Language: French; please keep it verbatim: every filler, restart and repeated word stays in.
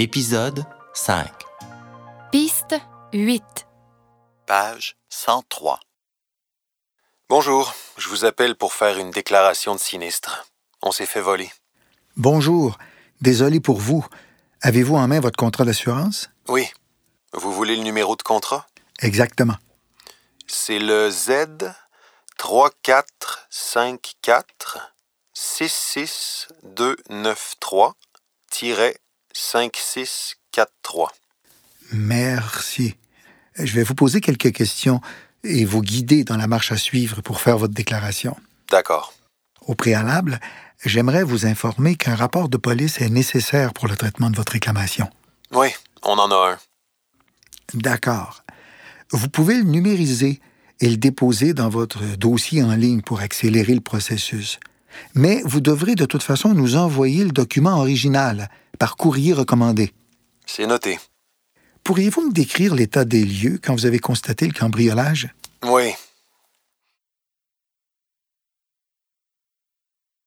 Épisode cinq. Piste huit. Page cent trois. Bonjour, je vous appelle pour faire une déclaration de sinistre. On s'est fait voler. Bonjour, désolé pour vous. Avez-vous en main votre contrat d'assurance? Oui. Vous voulez le numéro de contrat? Exactement. C'est le Z trois quatre cinq quatre six six deux neuf trois cinq six quatre trois. Merci. Je vais vous poser quelques questions et vous guider dans la marche à suivre pour faire votre déclaration. D'accord. Au préalable, j'aimerais vous informer qu'un rapport de police est nécessaire pour le traitement de votre réclamation. Oui, on en a un. D'accord. Vous pouvez le numériser et le déposer dans votre dossier en ligne pour accélérer le processus. Mais vous devrez de toute façon nous envoyer le document original par courrier recommandé. C'est noté. Pourriez-vous me décrire l'état des lieux quand vous avez constaté le cambriolage? Oui.